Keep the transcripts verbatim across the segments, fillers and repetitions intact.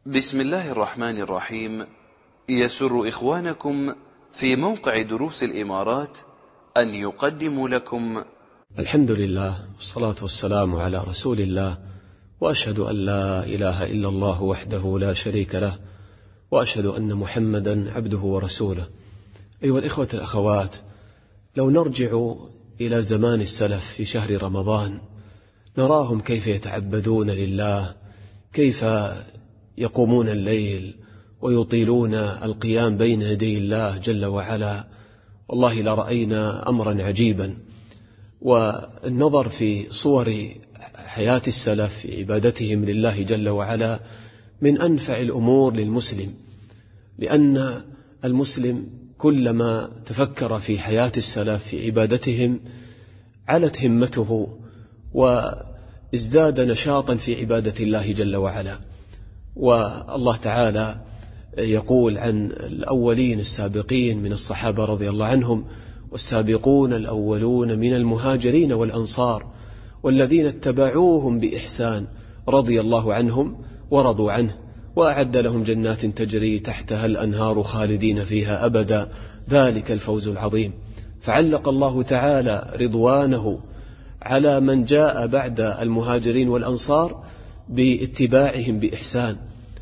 بسم الله الرحمن الرحيم. يسر إخوانكم في موقع دروس الإمارات أن يقدموا لكم الحمد لله والصلاة والسلام على رسول الله، وأشهد أن لا إله إلا الله وحده لا شريك له، وأشهد أن محمدا عبده ورسوله. أيها الإخوة الأخوات، لو نرجع إلى زمان السلف في شهر رمضان نراهم كيف يتعبدون لله، كيف يقومون الليل ويطيلون القيام بين يدي الله جل وعلا. والله لرأينا أمرا عجيبا. والنظر في صور حياة السلف في عبادتهم لله جل وعلا من أنفع الأمور للمسلم، لأن المسلم كلما تفكر في حياة السلف في عبادتهم علت همته وازداد نشاطا في عبادة الله جل وعلا. والله تعالى يقول عن الأولين السابقين من الصحابة رضي الله عنهم: والسابقون الأولون من المهاجرين والأنصار والذين اتبعوهم بإحسان رضي الله عنهم ورضوا عنه وأعد لهم جنات تجري تحتها الأنهار خالدين فيها أبدا، ذلك الفوز العظيم. فعلق الله تعالى رضوانه على من جاء بعد المهاجرين والأنصار باتباعهم بإحسان.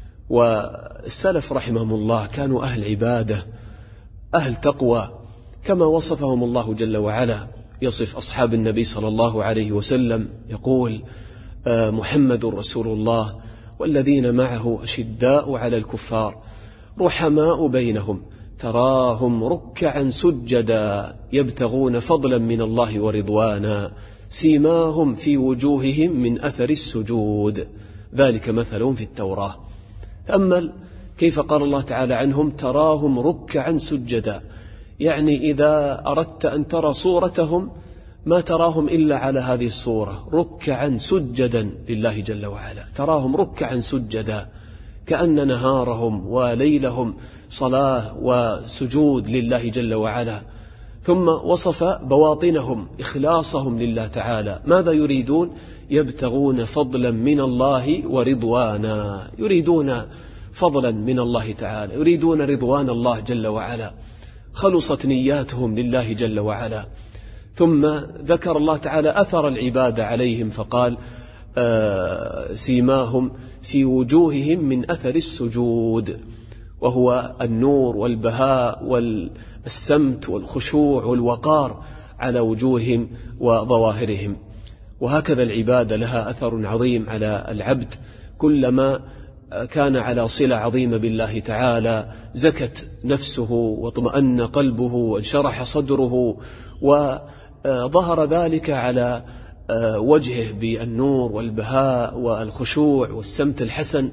والسلف رحمهم الله كانوا أهل عبادة أهل تقوى كما وصفهم الله جل وعلا. يصف أصحاب النبي صلى الله عليه وسلم يقول: محمد رسول الله والذين معه أشداء على الكفار رحماء بينهم تراهم ركعا سجدا يبتغون فضلا من الله ورضوانا سيماهم في وجوههم من أثر السجود ذلك مثلهم في التوراة. تأمل كيف قال الله تعالى عنهم: تراهم ركعا سجدا، يعني إذا أردت أن ترى صورتهم ما تراهم إلا على هذه الصورة، ركعا سجدا لله جل وعلا. تراهم ركعا سجدا كأن نهارهم وليلهم صلاة وسجود لله جل وعلا. ثم وصف بواطنهم إخلاصهم لله تعالى. ماذا يريدون؟ يبتغون فضلا من الله ورضوانا، يريدون فضلا من الله تعالى، يريدون رضوان الله جل وعلا. خلصت نياتهم لله جل وعلا. ثم ذكر الله تعالى أثر العبادة عليهم فقال: آه سيماهم في وجوههم من أثر السجود، وهو النور والبهاء والسمت والخشوع والوقار على وجوههم وظواهرهم. وهكذا العبادة لها أثر عظيم على العبد، كلما كان على صلة عظيمة بالله تعالى زكت نفسه واطمأن قلبه وانشرح صدره، وظهر ذلك على وجهه بالنور والبهاء والخشوع والسمت الحسن.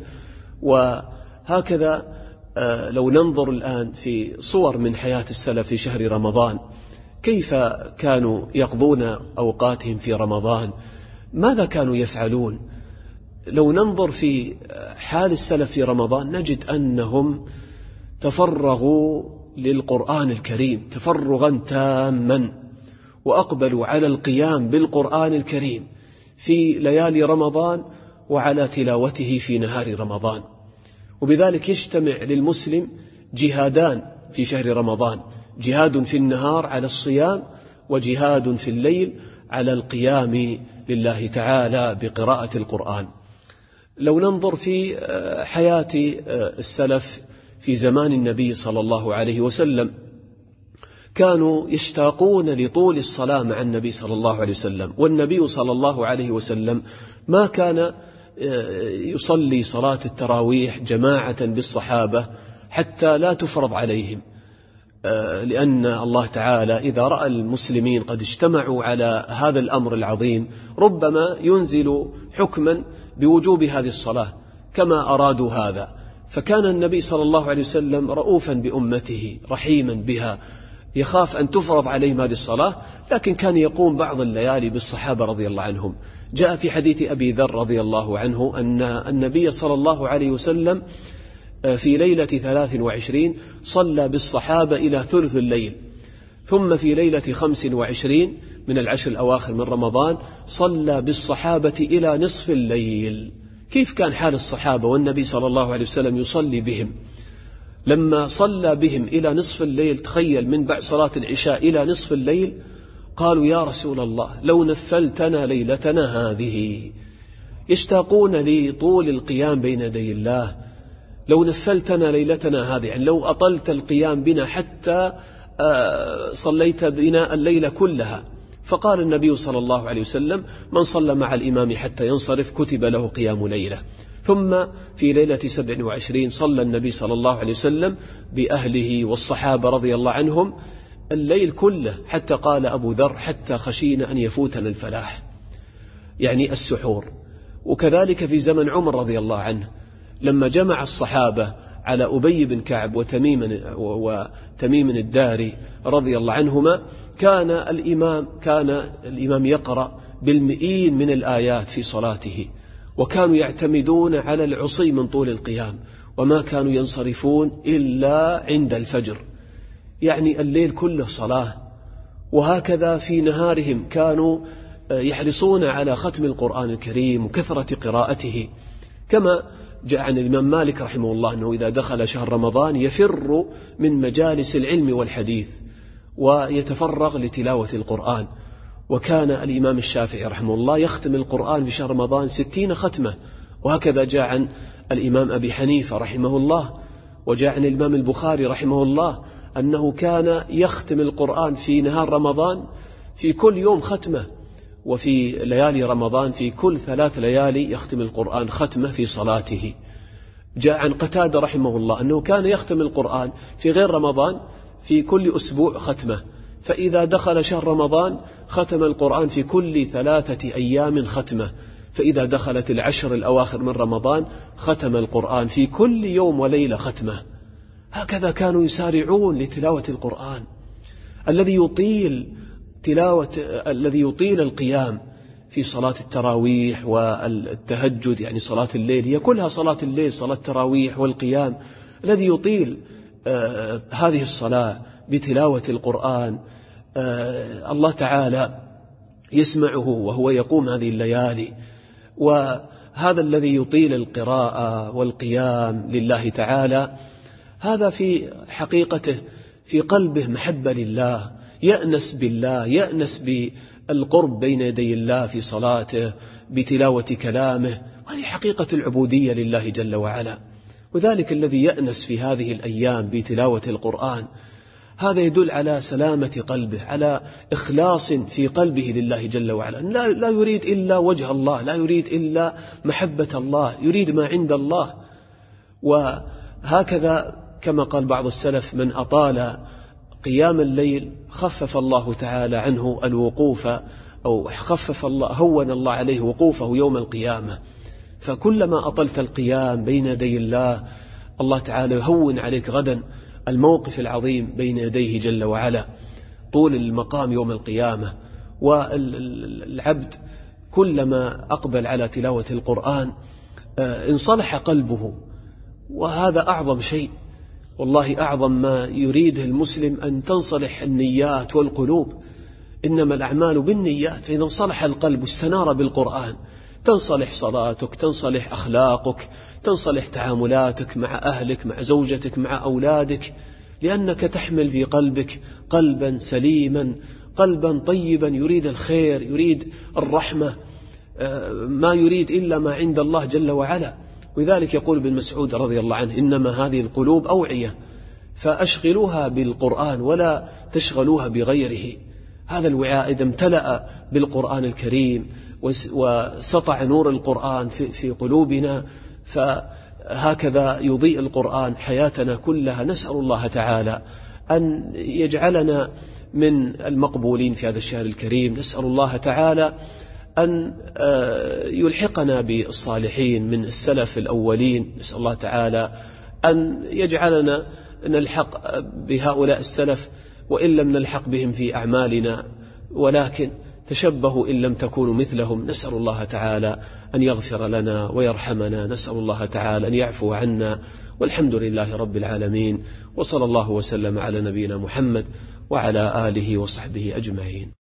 وهكذا لو ننظر الآن في صور من حياة السلف في شهر رمضان، كيف كانوا يقضون أوقاتهم في رمضان، ماذا كانوا يفعلون؟ لو ننظر في حال السلف في رمضان نجد أنهم تفرغوا للقرآن الكريم تفرغا تاما، وأقبلوا على القيام بالقرآن الكريم في ليالي رمضان وعلى تلاوته في نهار رمضان. وبذلك يجتمع للمسلم جهادان في شهر رمضان: جهاد في النهار على الصيام، وجهاد في الليل على القيام لله تعالى بقراءة القرآن. لو ننظر في حياة السلف في زمان النبي صلى الله عليه وسلم، كانوا يشتاقون لطول الصلاة مع النبي صلى الله عليه وسلم. والنبي صلى الله عليه وسلم ما كان يصلي صلاة التراويح جماعة بالصحابة حتى لا تفرض عليهم، لأن الله تعالى إذا رأى المسلمين قد اجتمعوا على هذا الأمر العظيم ربما ينزل حكما بوجوب هذه الصلاة كما أرادوا هذا. فكان النبي صلى الله عليه وسلم رؤوفا بأمته رحيما بها، يخاف أن تفرض عليهم هذه الصلاة، لكن كان يقوم بعض الليالي بالصحابة رضي الله عنهم. جاء في حديث أبي ذر رضي الله عنه أن النبي صلى الله عليه وسلم في ليلة ثلاث وعشرين صلى بالصحابة إلى ثلث الليل، ثم في ليلة خمس وعشرين من العشر الأواخر من رمضان صلى بالصحابة إلى نصف الليل. كيف كان حال الصحابة والنبي صلى الله عليه وسلم يصلي بهم؟ لما صلى بهم إلى نصف الليل، تخيل من بعد صلاة العشاء إلى نصف الليل، قالوا يا رسول الله لو نفلتنا ليلتنا هذه، يشتاقون لطول القيام بين يدي الله. لو نفلتنا ليلتنا هذه، يعني لو أطلت القيام بنا حتى صليت بنا الليلة كلها. فقال النبي صلى الله عليه وسلم من صلى مع الإمام حتى ينصرف كتب له قيام ليلة. ثم في ليلة سبع وعشرين صلى النبي صلى الله عليه وسلم بأهله والصحابة رضي الله عنهم الليل كله، حتى قال أبو ذر حتى خشينا أن يفوتنا الفلاح، يعني السحور. وكذلك في زمن عمر رضي الله عنه لما جمع الصحابة على أبي بن كعب وتميم وتميم الداري رضي الله عنهما، كان الإمام كان الإمام يقرأ بالمئين من الآيات في صلاته، وكانوا يعتمدون على العصي من طول القيام، وما كانوا ينصرفون إلا عند الفجر، يعني الليل كله صلاة. وهكذا في نهارهم كانوا يحرصون على ختم القرآن الكريم وكثرة قراءته، كما جاء عن الإمام مالك رحمه الله أنه إذا دخل شهر رمضان يفر من مجالس العلم والحديث ويتفرغ لتلاوة القرآن. وكان الإمام الشافعي رحمه الله يختم القرآن في شهر رمضان ستين ختمة. وهكذا جاء عن الإمام أبي حنيفة رحمه الله، وجاء عن الإمام البخاري رحمه الله أنه كان يختم القرآن في نهار رمضان في كل يوم ختمة، وفي ليالي رمضان في كل ثلاث ليالي يختم القرآن ختمة في صلاته. جاء عن قتادة رحمه الله أنه كان يختم القرآن في غير رمضان في كل أسبوع ختمة، فإذا دخل شهر رمضان ختم القرآن في كل ثلاثة أيام ختمة، فإذا دخلت العشر الأواخر من رمضان ختم القرآن في كل يوم وليلة ختمة. هكذا كانوا يسارعون لتلاوة القرآن. الذي يطيل تلاوة الذي يطيل القيام في صلاة التراويح والتهجد، يعني صلاة الليل هي كلها صلاة الليل، صلاة التراويح والقيام، الذي يطيل آه هذه الصلاة بتلاوة القرآن آه الله تعالى يسمعه وهو يقوم هذه الليالي. وهذا الذي يطيل القراءة والقيام لله تعالى، هذا في حقيقته في قلبه محبة لله، يأنس بالله، يأنس بالقرب بين يدي الله في صلاته بتلاوة كلامه، وهذه حقيقة العبودية لله جل وعلا. وذلك الذي يأنس في هذه الأيام بتلاوة القرآن، هذا يدل على سلامة قلبه، على إخلاص في قلبه لله جل وعلا، لا, لا يريد إلا وجه الله، لا يريد إلا محبة الله، يريد ما عند الله. وهكذا كما قال بعض السلف من أطال قيام الليل خفف الله تعالى عنه الوقوف، أو خفف الله هون الله عليه وقوفه يوم القيامة. فكلما أطلت القيام بين يدي الله، الله تعالى يهون عليك غدا الموقف العظيم بين يديه جل وعلا، طول المقام يوم القيامة. والعبد كلما أقبل على تلاوة القرآن انصلح قلبه، وهذا أعظم شيء والله، أعظم ما يريده المسلم أن تنصلح النيات والقلوب، إنما الأعمال بالنيات. فإذا انصلح القلب واستنار بالقرآن تنصلح صلاتك، تنصلح أخلاقك، تنصلح تعاملاتك مع أهلك، مع زوجتك، مع أولادك، لأنك تحمل في قلبك قلبا سليما، قلبا طيبا يريد الخير، يريد الرحمة، ما يريد إلا ما عند الله جل وعلا. ولذلك يقول ابن مسعود رضي الله عنه إنما هذه القلوب أوعية فأشغلوها بالقرآن ولا تشغلوها بغيره. هذا الوعاء إذا امتلأ بالقرآن الكريم وسطع نور القرآن في, في قلوبنا، فهكذا يضيء القرآن حياتنا كلها. نسأل الله تعالى أن يجعلنا من المقبولين في هذا الشهر الكريم، نسأل الله تعالى أن يلحقنا بالصالحين من السلف الأولين، نسأل الله تعالى أن يجعلنا نلحق بهؤلاء السلف وإن لم نلحق بهم في أعمالنا، ولكن تشبهوا إن لم تكونوا مثلهم. نسأل الله تعالى أن يغفر لنا ويرحمنا، نسأل الله تعالى أن يعفو عنا، والحمد لله رب العالمين، وصلى الله وسلم على نبينا محمد وعلى آله وصحبه أجمعين.